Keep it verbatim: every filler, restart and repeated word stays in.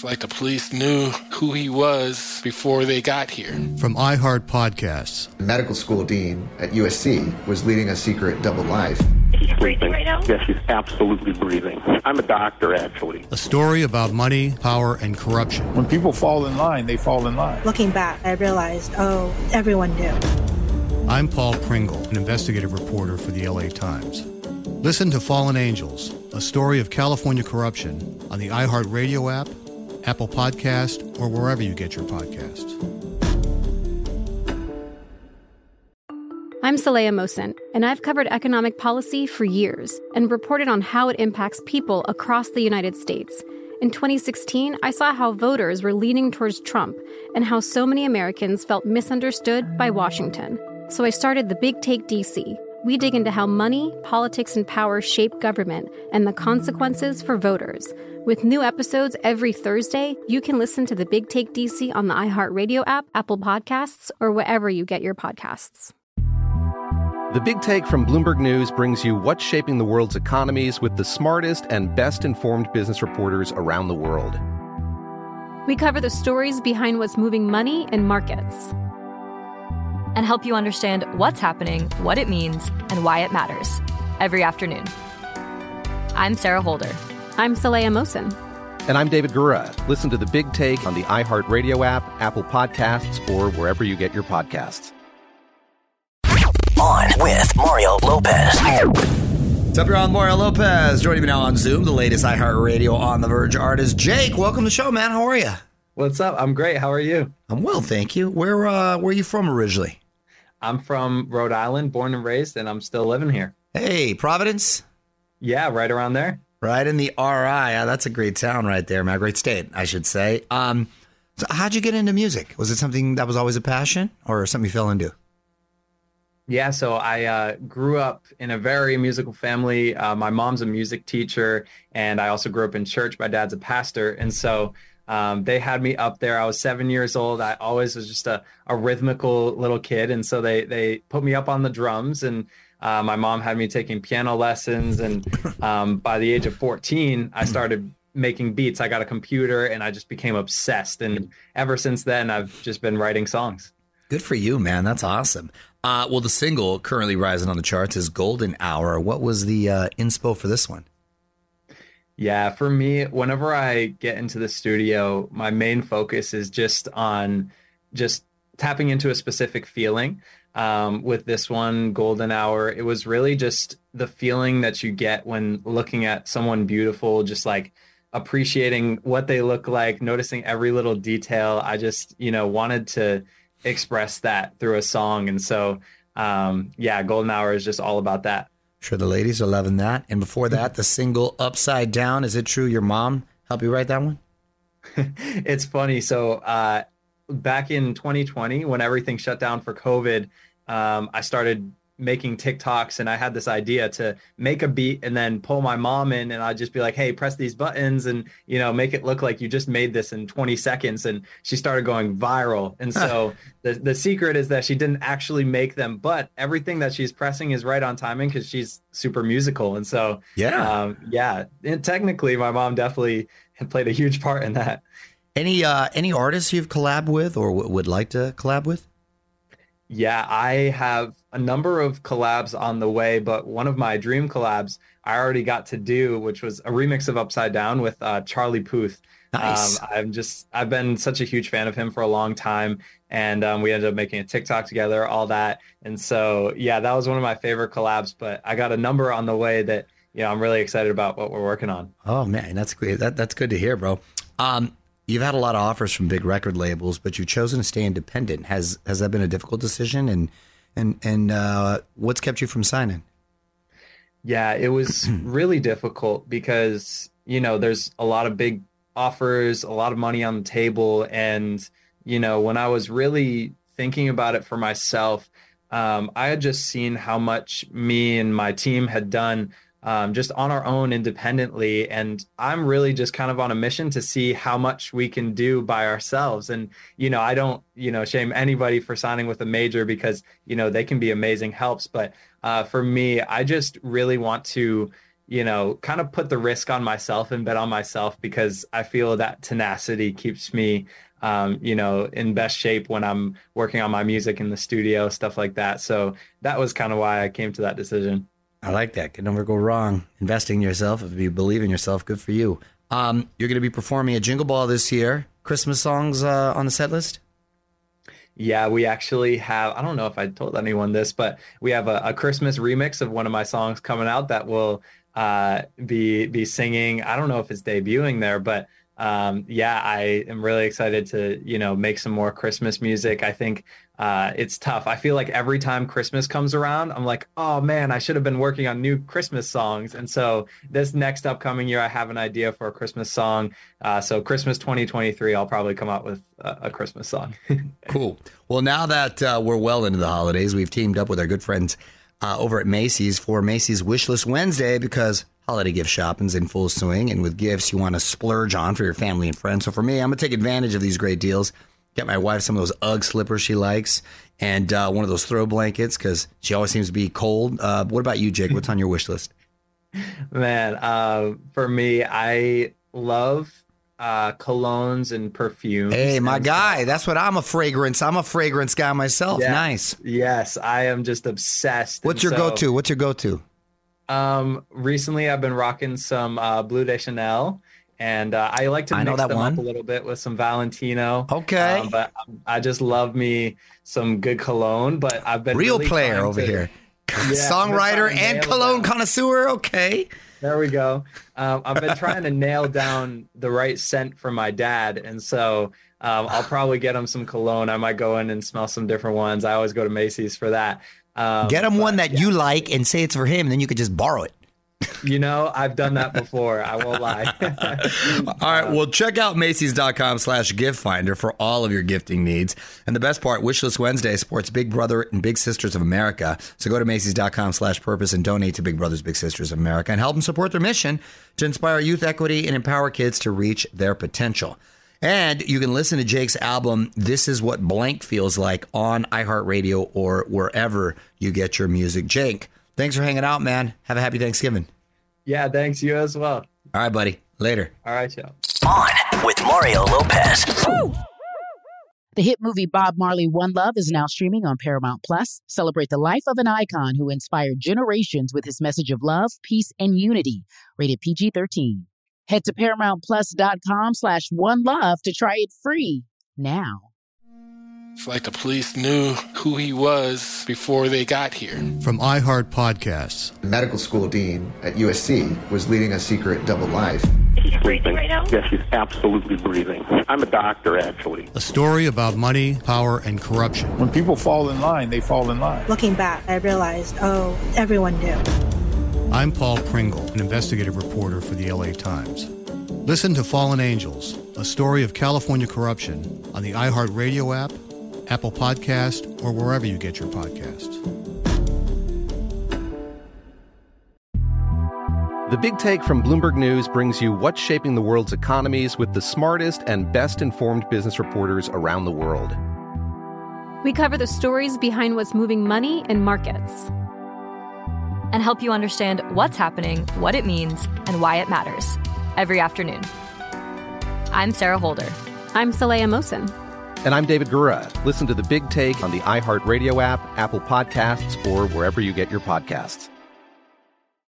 It's like the police knew who he was before they got here. From iHeart Podcasts. The medical school dean at U S C was leading a secret double life. Is she breathing right now? Yes, she's absolutely breathing. I'm a doctor, actually. A story about money, power, and corruption. When people fall in line, they fall in line. Looking back, I realized, oh, everyone knew. I'm Paul Pringle, an investigative reporter for the L A Times. Listen to Fallen Angels, a story of California corruption on the iHeartRadio app, Apple Podcast, or wherever you get your podcasts. I'm Saleha Mohsin, and I've covered economic policy for years and reported on how it impacts people across the United States. In twenty sixteen, I saw how voters were leaning towards Trump and how so many Americans felt misunderstood by Washington. So I started The Big Take D C. We dig into how money, politics, and power shape government and the consequences for voters. With new episodes every Thursday, you can listen to The Big Take D C on the iHeartRadio app, Apple Podcasts, or wherever you get your podcasts. The Big Take from Bloomberg News brings you what's shaping the world's economies with the smartest and best-informed business reporters around the world. We cover the stories behind what's moving money and markets, and help you understand what's happening, what it means, and why it matters every afternoon. I'm Sarah Holder. I'm Saleha Mohsin. And I'm David Gura. Listen to The Big Take on the iHeartRadio app, Apple Podcasts, or wherever you get your podcasts. On with Mario Lopez. What's up, y'all? Mario Lopez. Joining me now on Zoom, the latest iHeartRadio On the Verge artist, Jake. Welcome to the show, man. How are you? What's up? I'm great. How are you? I'm well, thank you. Where uh, where are you from originally? I'm from Rhode Island, born and raised, and I'm still living here. Hey, Providence? Yeah, right around there. Right in the R I. Yeah, that's a great town right there, man. Great state, I should say. Um, so how'd you get into music? Was it something that was always a passion or something you fell into? Yeah, so I uh, grew up in a very musical family. Uh, my mom's a music teacher, and I also grew up in church. My dad's a pastor, and so Um, they had me up there. I was seven years old. I always was just a, a rhythmical little kid. And so they, they put me up on the drums, and uh, my mom had me taking piano lessons. And um, by the age of fourteen, I started making beats. I got a computer and I just became obsessed. And ever since then, I've just been writing songs. Good for you, man. That's awesome. Uh, well, the single currently rising on the charts is Golden Hour. What was the uh, inspo for this one? Yeah, for me, whenever I get into the studio, my main focus is just on just tapping into a specific feeling. Um, with this one, Golden Hour, it was really just the feeling that you get when looking at someone beautiful, just like appreciating what they look like, noticing every little detail. I just, you know, wanted to express that through a song. And so, um, yeah, Golden Hour is just all about that. Sure, the ladies are loving that. And before that, the single Upside Down. Is it true your mom helped you write that one? It's funny. So uh, back in twenty twenty, when everything shut down for COVID, um, I started making TikToks, and I had this idea to make a beat and then pull my mom in, and I'd just be like, hey, press these buttons and, you know, make it look like you just made this in twenty seconds. And she started going viral. And so the, the secret is that she didn't actually make them, but everything that she's pressing is right on timing because she's super musical. And so, yeah, um, yeah, and technically my mom definitely played a huge part in that. Any, uh, any artists you've collabed with or w- would like to collab with? Yeah, I have a number of collabs on the way, but one of my dream collabs I already got to do, which was a remix of Upside Down with uh, Charlie Puth. Nice. Um, I'm just, I've been such a huge fan of him for a long time, and um, we ended up making a TikTok together, all that. And so, yeah, that was one of my favorite collabs, but I got a number on the way that, you know, I'm really excited about what we're working on. Oh, man, that's great. That, that's good to hear, bro. Um, You've had a lot of offers from big record labels, but you've chosen to stay independent. Has has that been a difficult decision? And and and uh, what's kept you from signing? Yeah, it was really difficult because, you know, there's a lot of big offers, a lot of money on the table. And, you know, when I was really thinking about it for myself, um, I had just seen how much me and my team had done Um, just on our own independently. And I'm really just kind of on a mission to see how much we can do by ourselves. And, you know, I don't, you know, shame anybody for signing with a major because, you know, they can be amazing helps. But uh, for me, I just really want to, you know, kind of put the risk on myself and bet on myself, because I feel that tenacity keeps me, um, you know, in best shape when I'm working on my music in the studio, stuff like that. So that was kind of why I came to that decision. I like that. Can never go wrong. Investing in yourself. If you believe in yourself, good for you. Um, you're going to be performing at Jingle Ball this year. Christmas songs uh, on the set list? Yeah, we actually have, I don't know if I told anyone this, but we have a, a Christmas remix of one of my songs coming out that will uh, be be singing. I don't know if it's debuting there, but um, yeah, I am really excited to, you know, make some more Christmas music. I think uh, it's tough. I feel like every time Christmas comes around, I'm like, oh man, I should have been working on new Christmas songs. And so this next upcoming year, I have an idea for a Christmas song. Uh, so Christmas twenty twenty-three, I'll probably come out with a, a Christmas song. Cool. Well, now that uh, we're well into the holidays, we've teamed up with our good friends uh, over at Macy's for Macy's Wishlist Wednesday, because holiday gift shopping's in full swing, and with gifts you want to splurge on for your family and friends. So for me, I'm going to take advantage of these great deals. Get my wife some of those Ugg slippers she likes, and uh, one of those throw blankets, because she always seems to be cold. Uh, what about you, Jake? What's on your wish list? Man, uh, for me, I love uh, colognes and perfumes. Hey, my guy. That's what I'm a fragrance. I'm a fragrance guy myself. Yeah. Nice. Yes, I am just obsessed. What's And your so, go-to? What's your go-to? Um, recently, I've been rocking some uh, Bleu de Chanel. And uh, I like to I know mix that them one. up a little bit with some Valentino. Okay. Um, but I just love me some good cologne. But I've been Real really player trying over to- here. Yeah, I've been Songwriter trying to and nail cologne down- connoisseur. Okay. There we go. Um, I've been trying to nail down the right scent for my dad. And so um, I'll probably get him some cologne. I might go in and smell some different ones. I always go to Macy's for that. Um, Get him but, one that yeah. you like and say it's for him, and then you could just borrow it. You know, I've done that before. I won't lie. All right. Well, check out Macy's.com slash gift finder for all of your gifting needs. And the best part, Wishlist Wednesday supports Big Brother and Big Sisters of America. So go to Macy's.com slash purpose and donate to Big Brothers Big Sisters of America and help them support their mission to inspire youth equity and empower kids to reach their potential. And you can listen to Jake's album, This Is What Blank Feels Like, on iHeartRadio or wherever you get your music. Jake, thanks for hanging out, man. Have a happy Thanksgiving. Yeah, thanks. You as well. All right, buddy. Later. All right, y'all. On with Mario Lopez. The hit movie Bob Marley, One Love is now streaming on Paramount Plus. Celebrate the life of an icon who inspired generations with his message of love, peace, and unity. Rated P G thirteen. Head to ParamountPlus.com slash One Love to try it free now. It's like the police knew who he was before they got here. From iHeart Podcasts. The medical school dean at U S C was leading a secret double life. She's breathing right now? Yes, she's absolutely breathing. I'm a doctor, actually. A story about money, power, and corruption. When people fall in line, they fall in line. Looking back, I realized, oh, everyone knew. I'm Paul Pringle, an investigative reporter for the L A Times. Listen to Fallen Angels, a story of California corruption on the iHeart Radio app, Apple Podcast, or wherever you get your podcasts. The Big Take from Bloomberg News brings you what's shaping the world's economies with the smartest and best-informed business reporters around the world. We cover the stories behind what's moving money and markets, and help you understand what's happening, what it means, and why it matters every afternoon. I'm Sarah Holder. I'm Saleha Mohsin. And I'm David Gura. Listen to The Big Take on the iHeartRadio app, Apple Podcasts, or wherever you get your podcasts.